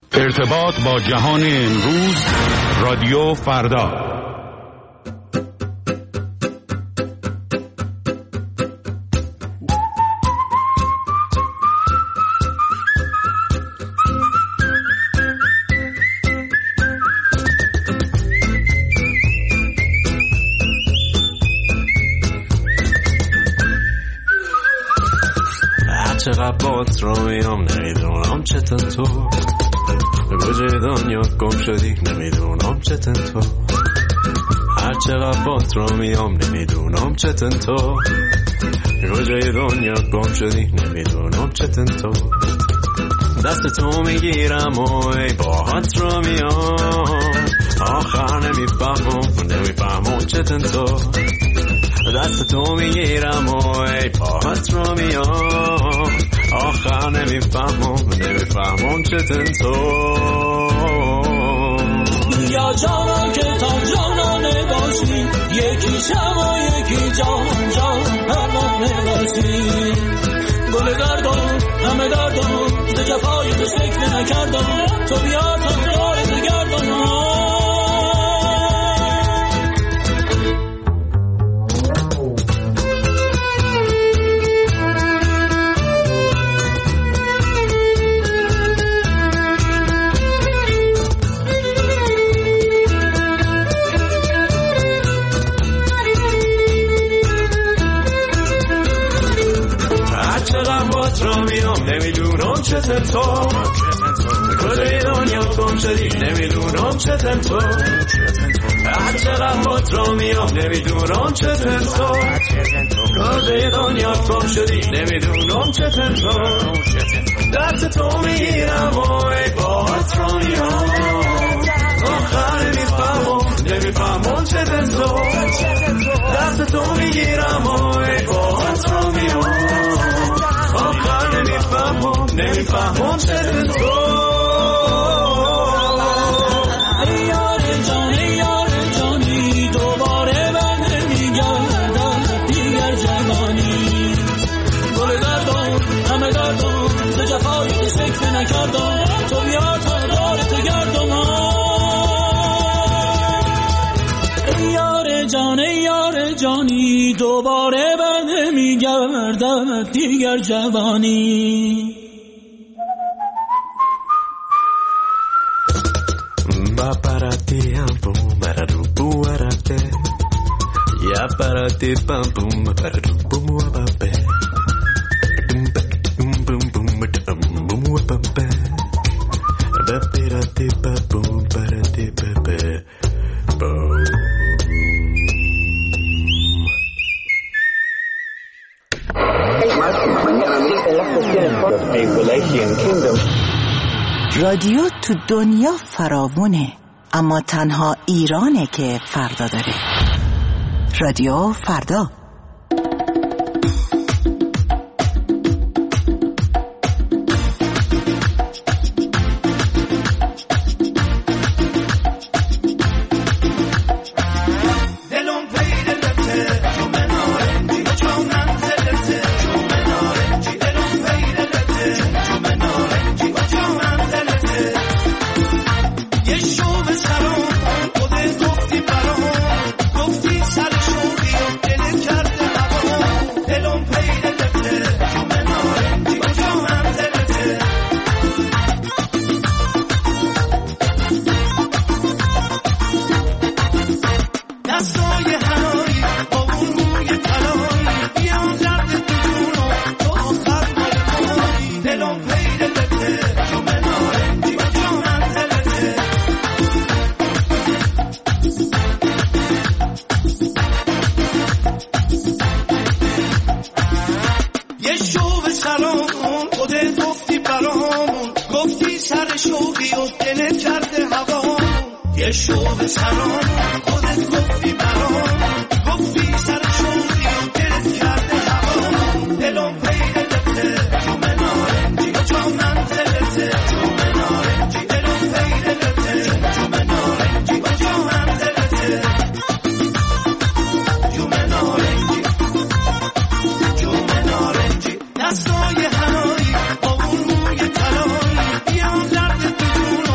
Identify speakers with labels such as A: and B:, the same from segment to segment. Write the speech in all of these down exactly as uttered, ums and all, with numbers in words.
A: ارتباط با جهان امروز، رادیو فردا.
B: چقدر بات رو میام نمیدونم چطور به کجای دنیا گم شدی نمیدونم چطور هر چقدر بات رو میام نمیدونم چطور به کجای دنیا گم شدی نمیدونم چطور دست تو میگیرم و ای باهات رو میام آخر نمیفهمم نمیفهمم چطور دست تو میگیرم و ای پاهات رو میام آخر نمیفهمم نمیفهمم چطور
C: یا جانا که تا جانانه باشی یکی شب و یکی جان جان پروانه باشی گل گردم همه دردم ز جفای تو سکته نکردم تو بیا تا دارت گردم
B: نمیدونم چطور کجای دنیا گم شدی نمیدونم چطور هر چقدر بات رو میام نمیدونم چطور کجای دنیا گم شدی نمیدونم چطور دست تو میگیرم و ای بات رو میام آخر نمیفهمم نمیفهمم چطور دست تو میگیرم و ای بات رو میام آخر نمیفهمم نمیفهمم چطور
C: ای یار جان ای یار جانی دوباره من نمیگردم دیگر جوانی گل گردم همه دردم ز جفای تو سکته نکردم تو بیا تا دارت گردم ای یار جان ای یار جانی دوباره من نمیگردم دیگر جوانی
B: با پراتی هم بوم برادو بوارده یا پراتی پم بوم برادو بوم بابه بوم بوم بوم بوم بوم بابه با پراتی بوم پراتی بابه بوم
D: رادیو تو دنیا فراوونه اما تنها ایرانه که فردا داره. رادیو فردا.
C: دستای هنایی با اون موی طلایی بیا درد تو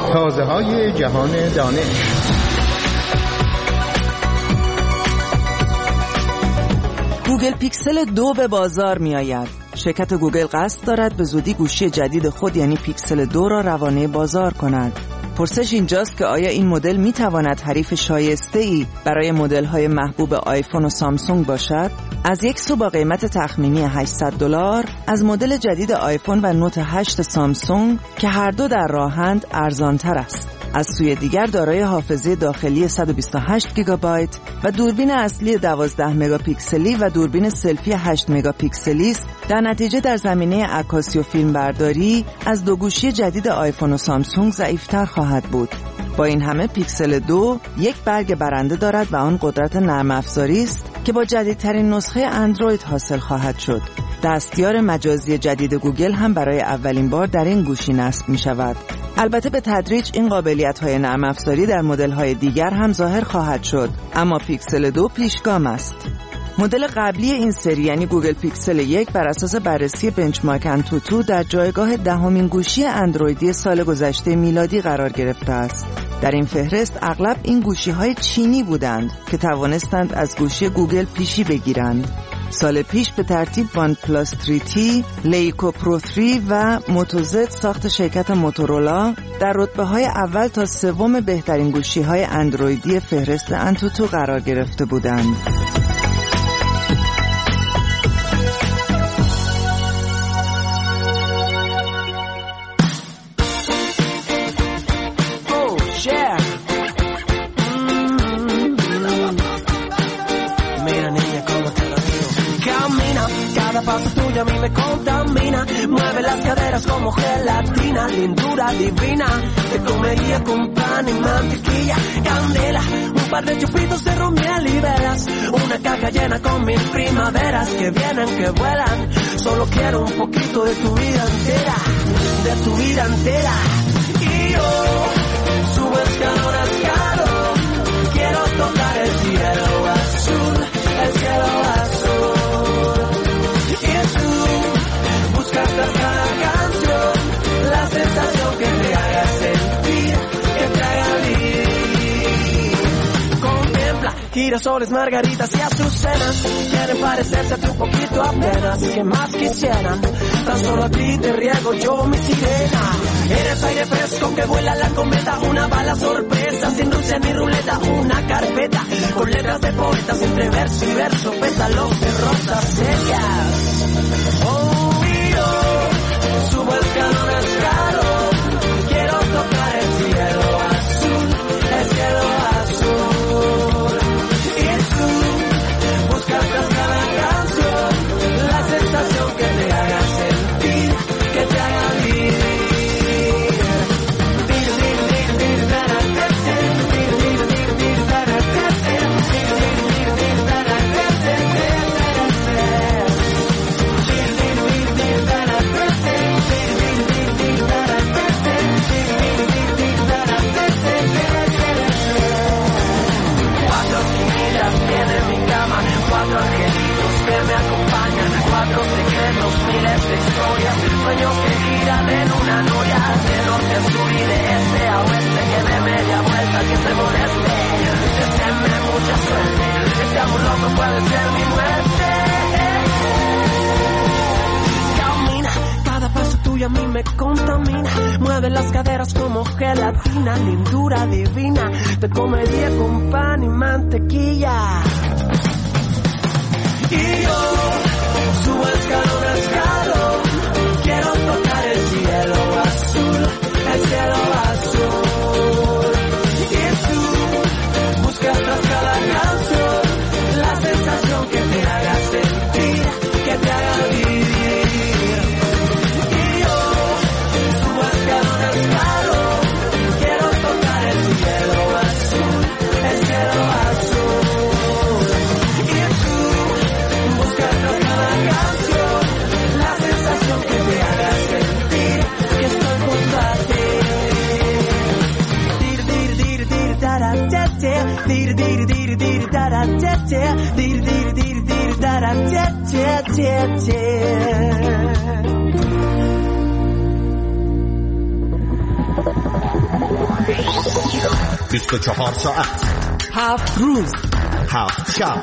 E: تازه‌های جهان دانش.
D: گوگل پیکسل دو به بازار می آید. شرکت گوگل قصد دارد به زودی گوشی جدید خود یعنی پیکسل دو را روانه بازار کند. پرسش اینجاست که آیا این مدل می تواند حریف شایسته‌ای برای مدل‌های محبوب آیفون و سامسونگ باشد؟ از یک سو با قیمت تخمینی هشتصد دلار از مدل جدید آیفون و نوت هشت سامسونگ که هر دو در راهند ارزان‌تر است. از سوی دیگر دارای حافظه داخلی صد و بیست و هشت گیگابایت و دوربین اصلی دوازده مگاپیکسلی و دوربین سلفی هشت مگاپیکسلی است. در نتیجه در زمینه عکاسی و فیلمبرداری از دو گوشی جدید آیفون و سامسونگ ضعیف‌تر خواهد بود. با این همه پیکسل دو یک برگ برنده دارد و آن قدرت نرم افزاری است که با جدیدترین نسخه اندروید حاصل خواهد شد. دستیار مجازی جدید گوگل هم برای اولین بار در این گوشی نصب می شود. البته به تدریج این قابلیت‌های نرم افزاری در مدل‌های دیگر هم ظاهر خواهد شد، اما پیکسل دو پیشگام است. مدل قبلی این سری یعنی گوگل پیکسل یک بر اساس بررسی بنچمارک انتوتو در جایگاه دهمین گوشی اندرویدی سال گذشته میلادی قرار گرفته است. در این فهرست اغلب این گوشی‌های چینی بودند که توانستند از گوشی گوگل پیشی بگیرند. سال پیش به ترتیب وان پلاس تری تی، لیکو پرو سه و موتوزد ساخت شرکت موتورولا در رتبه‌های اول تا سوم بهترین گوشی‌های اندرویدی فهرست انتوتو قرار گرفته بودند.
C: Paso tuyo a mí me contamina, mueve las caderas como gelatina, lindura divina, te comería con pan y mantequilla, candela, un par de chupitos de ron, miel y velas, una caja llena con mil primaveras que vienen, que vuelan, solo quiero un poquito de tu vida entera, de tu vida entera, y yo subo escalón a escalón, quiero tocar el cielo azul, el cielo azul. Buscas cada canción, la sensación que te haga sentir, que te haga vivir. Contempla girasoles, margaritas y azucenas, quieren parecerse a ti un poquito apenas, que más quisieran, tan solo a ti te riego yo mi sirena. Eres aire fresco que vuela la cometa, una bala sorpresa, sin dulce ni ruleta, una carpeta, con letras de poetas entre verso y verso, pétalos de rosas secas. Oh, subo escalón a escalón, quiero tocar el cielo azul, el cielo azul. Y tú buscas cada canción, la sensación que te haga sentir, que te haga vivir. Cuatro angelitos que me acompañan, cuatro secretos, miles de historias, sueños que giran en una noria, de norte a sur y de este a oeste, que de media vuelta que se moleste, deseenme mucha suerte, este amor loco puede ser mi muerte. Camina, cada paso tuyo a mí me contamina, mueve las caderas como gelatina, lindura divina, te comería con pan y mantequilla. Y yo subo escalón a escalón, quiero tocar el cielo azul, el cielo azul. Y tú buscas tras cada canción, la sensación que te haga sentir, que te haga vivir. Y yo subo escalón a escalón, quiero tocar el cielo azul, el cielo azul. Dir dir dir dir da da da da dir dir dir dir da da da da da.
E: بیست و چهار ساعت،
D: هفت روز،
E: هفت شب،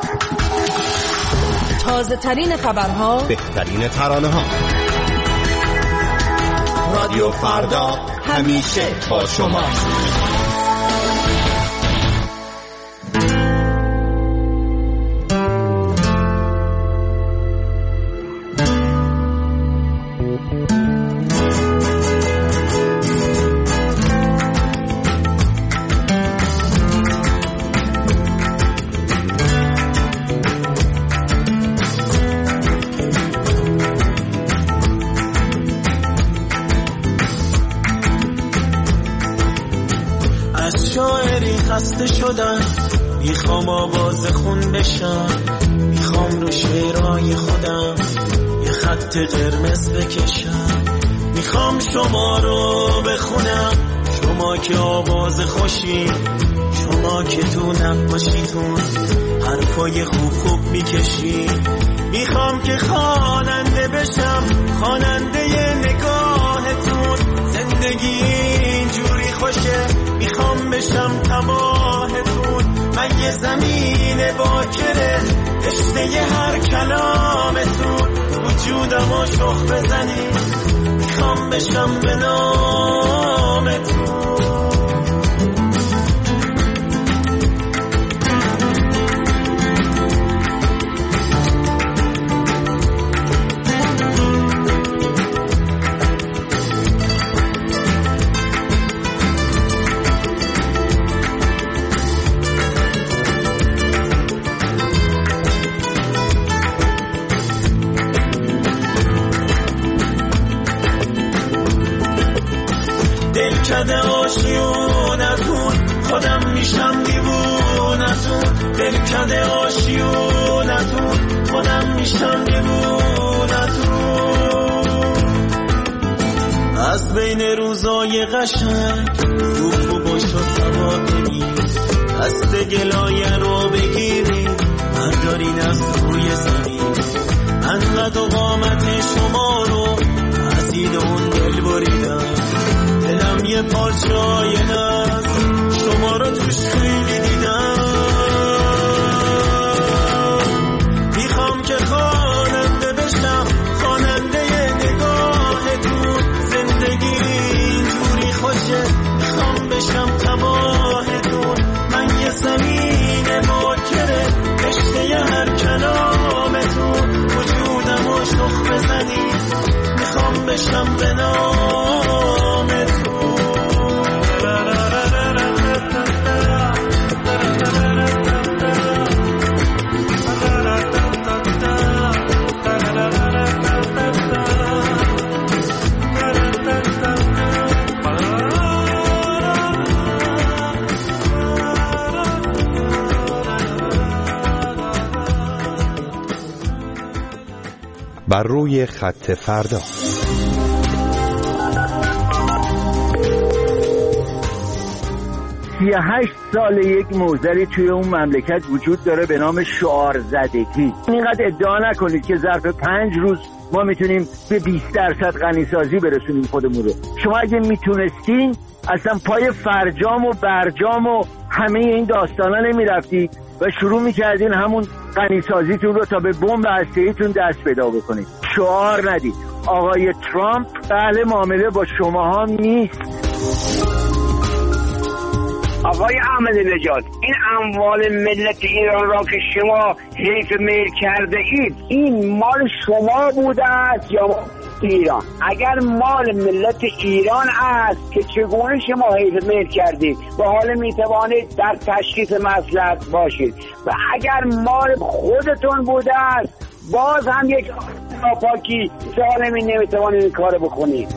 D: تازه ترین خبرها،
E: بهترین ترانه ها. رادیو فردا همیشه با شما.
C: خسته شدم، میخوام آواز خون بشم، میخوام رو شعرهای خودم یه خط قرمز بکشم، میخوام شما رو بخونم، شما که آواز خوشی، شما که تو نقاشیتون حرفای خوب خوب میکشی، میخوام که خواننده بشم، خواننده نگاهتون، زندگی اینجوری خوشه، میخوام بشم تباهتون، من یه زمین باکره تشنه هر کلامتون، وجودم و شخ بزنی، میخوام بشم به نامتون. دلکده آشیونتون، خودم میشم دیوونتون، دلکده آشیونتون، خودم میشم دیوونتون. از بین روزای قشنگ خوب خوب باشو سوا بگیر، دست گلایه رو بگیری بردارین از روی زمین، انقدر و قامت شما رو از این اون دل بریدم، دلم یه پارچای ناز شما رو توش خیلی دیدم، میخوام که خواننده بشم، خواننده نگاهتون، زندگی اینجوری خوشه، میخوام بشم تباهتون، من یه زمین باکره تشنه هر کلامتون، وجودم و شخ بزنی، میخوام بشم به نامتون.
E: بر روی خط فردا.
F: سی و هشت سال یک موزلی توی اون مملکت وجود داره به نام شعار زدگی. اینقدر ادعا نکنید که ظرف پنج روز ما میتونیم به بیست درصد غنیسازی برسونیم خودمون رو. شما اگه میتونستین اصلا پای فرجام و برجام و همه این داستانا نمیرفتید و شروع میکردین همون غنیسازیتون رو تا به بمب هسته‌ایتون دست پیدا بکنید. شعار ندید. آقای ترامپ اهل معامله با شماها نیست.
G: آقای احمدی نژاد، این اموال ملت ایران را که شما حیف میل کرده اید، این مال شما بوده است یا ایران؟ اگر مال ملت ایران است که چگونه شما حیف میل کردید و حالا میتوانید در تشخیص مصلحت باشید، و اگر مال خودتون بوده است باز هم یک ناپاکی سالمی نمیتوانید این کار بکنید.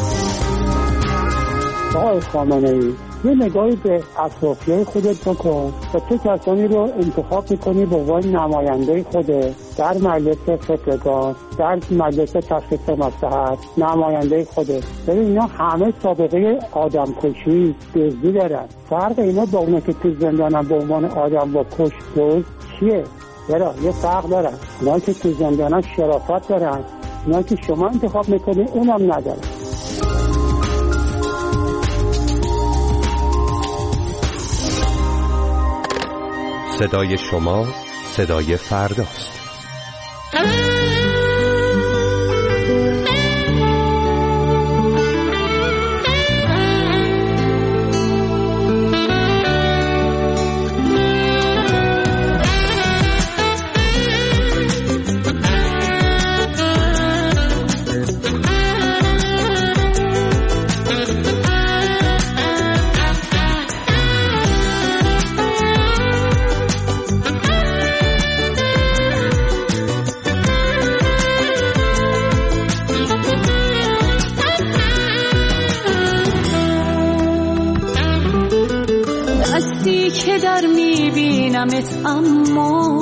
H: آقای خامنه‌ای، یه نگاهی به اطرافیای خودت بکن و تو کسانی رو انتخاب میکنی به عنوان نماینده خودت در مجلس فکرگان، در مجلس تشخیص مصلحت، نماینده خودت. ببین اینا همه سابقه آدم کشی، دزدی دارن. فرق اینا با اونا که تو زندانن به عنوان آدم با کش دزد چیه؟ چرا؟ یه فرق دارن. اونا که تو زندانن شرافت دارن، اونا که شما انتخاب میکنی اونم ندارن.
I: صدای شما صدای فرداست.
J: اما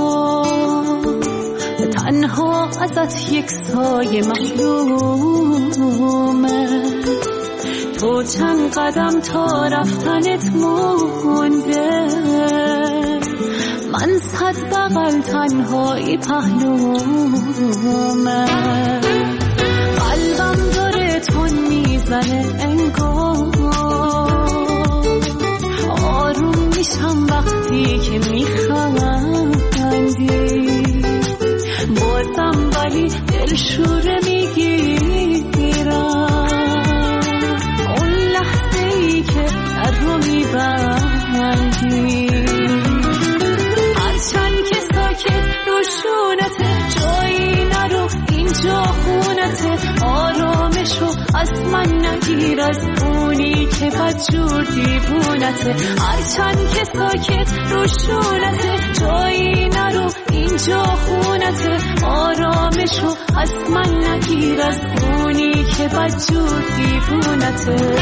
J: تنها ازت یک سایه محرومه، تو چند قدم تا رفتنت مونده، من صد بغل تنهایی پهلومه، قلبم داره تون میزنه انگار، آروم میشم وقتی که میخندی، بازم ولی دلشوره میگیرم، اون لحظه ای که در رو میبندی، هرچند که ساکت روشونته، جایی نرو اینجا خونته، آرامشو از من نگیر، از اونی که بدجور دیوونته، هرچند که ساکت روشونته، جایی نرو اینجا خونته، آرامشو از من نگیر، از اونی که بدجور دیوونته.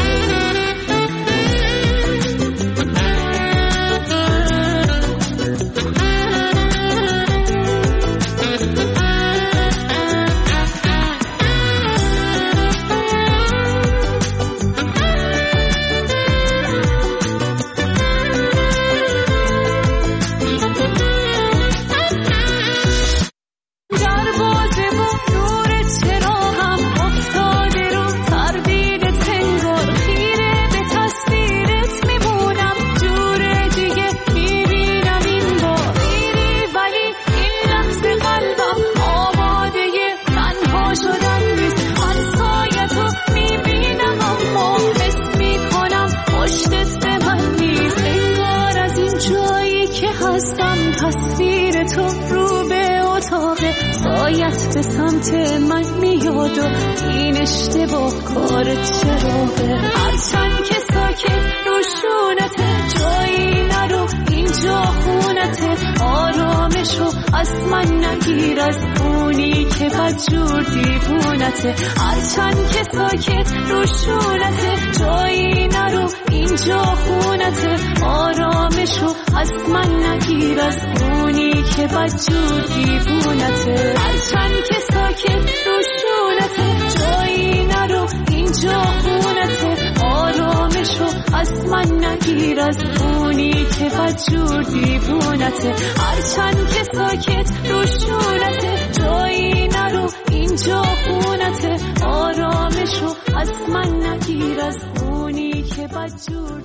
J: به سمت من میاد و این اشتباه کار چراغه، هرچند که ساکت روشونته، جایی نرو اینجا خونته، آرامشو از من نگیر، از اونی که بدجور دیوونته، هرچند که ساکت روشونته، جایی نرو اینجا خونته، آرامشو از من نگیر، از اونی که بدجور دیوونته، هرچند که ساکت روشونته، جایی نرو اینجا خونته، آرامشو از من نگیر، از اونی که بدجور دیوونته، هرچند که ساکت روشونته، جایی نرو اینجا خونته، آرامشو از من نگیر، از اونی که بدجور.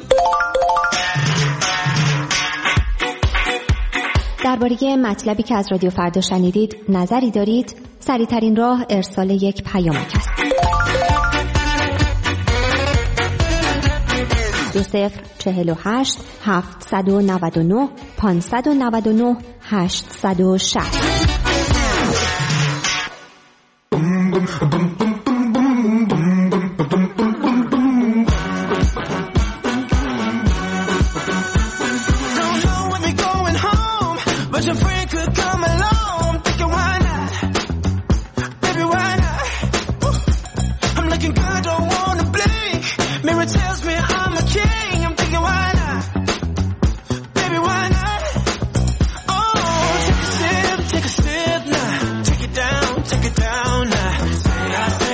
K: درباره مطلبی که از رادیو فردا شنیدید نظری دارید؟ سریع‌ترین راه ارسال یک پیامک است. دو صفر چهل و هشت هفتصد و نود و نه پانصد و نود و نه هشتصد و شصت.
L: Take a sip now, take it down, take it down now. Say I say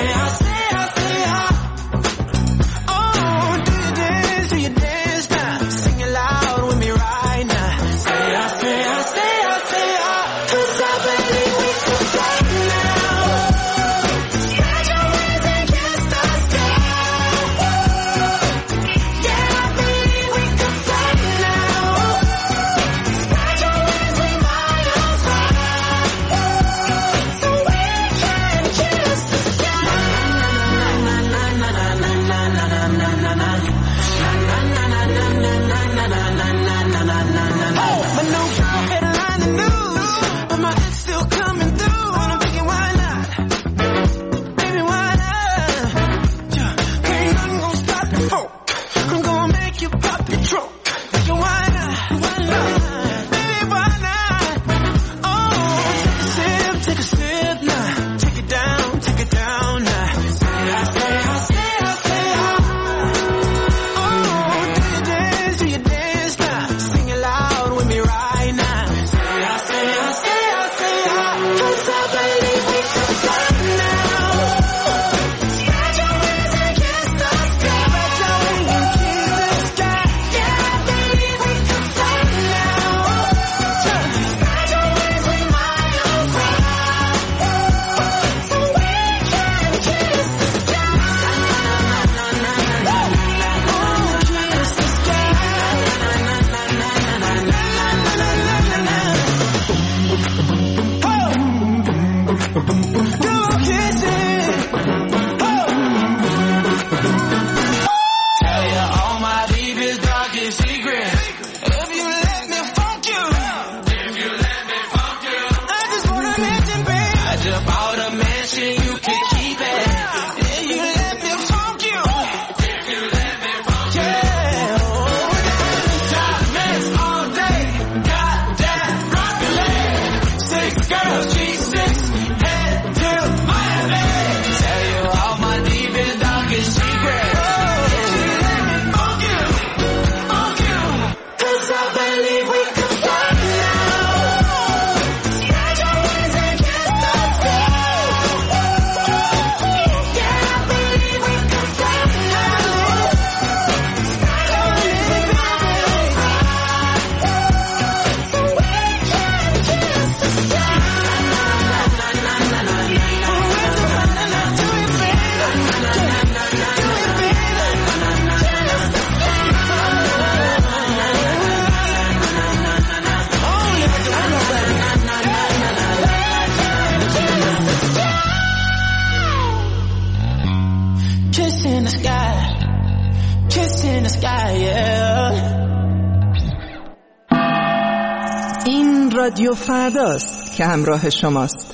D: این رادیو فرداست که همراه شماست.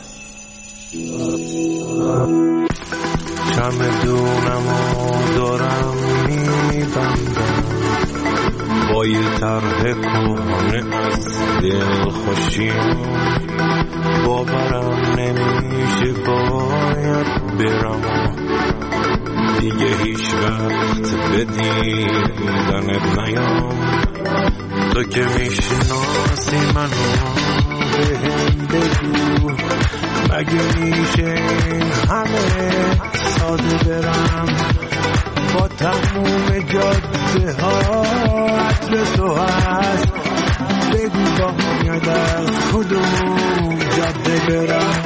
B: چمدونم و دارم میبندم با یه طرح کهنه از دل خوشیم، باورم نمیشه باید برم دیگه هیچ وقت به دیدنت نیام. تو که میشناسی منو بهم بگو، مگه میشه این همه ساده برم با تموم جاده ها عطر تو هست، بگو باید از کدوم جاده برم.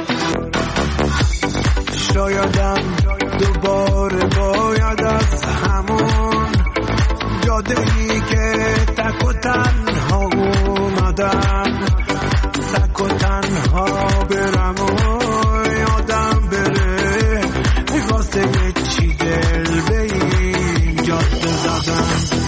B: شایدم دوباره باید از همون جاده‌ای که تک و تنها اومدم تک و تنها برم و یادم بره واسه یه چی دل به این جاده زدم.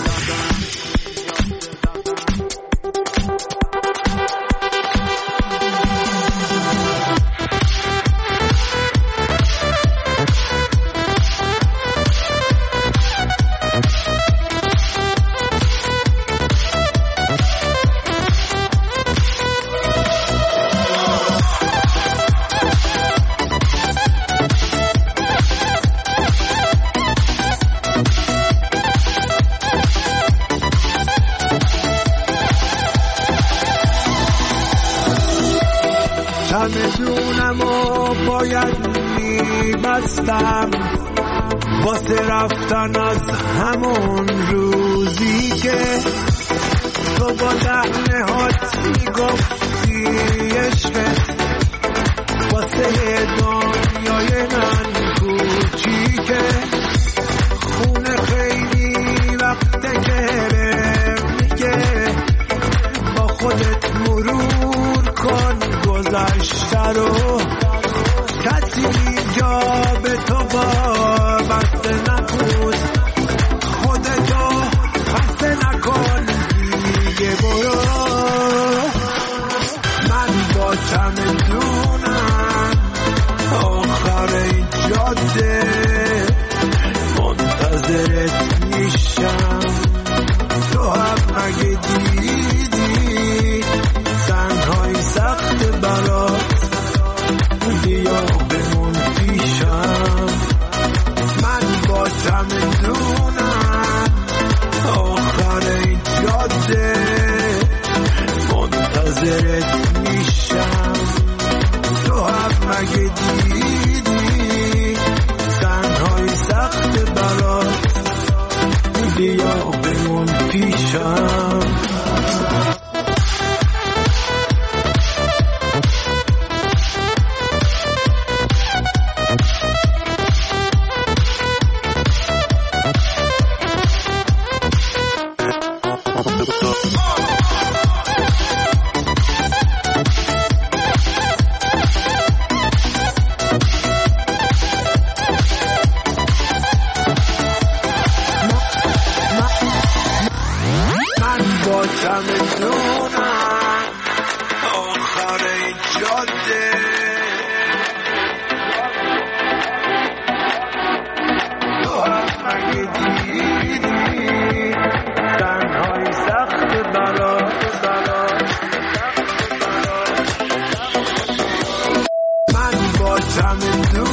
B: چمدونم و باید میبستم واسه رفتن از همون روزی که تو با لحن هات میگفتی عشقت واسه دنیای من کوچیکه. خونه خیلی وقته که میگه با خودت مرور کن گذشته رو، کسی اینجا به تو وابسته نبود، خودتو خسته نکن دیگه برو. من با چمدونم آخر این جاده منتظرت میشم، تو هم مگه دیدی زنهای سخت برات
L: اگه دیدی تنهای سخت برات بیا بمون پیشم. من با چمدون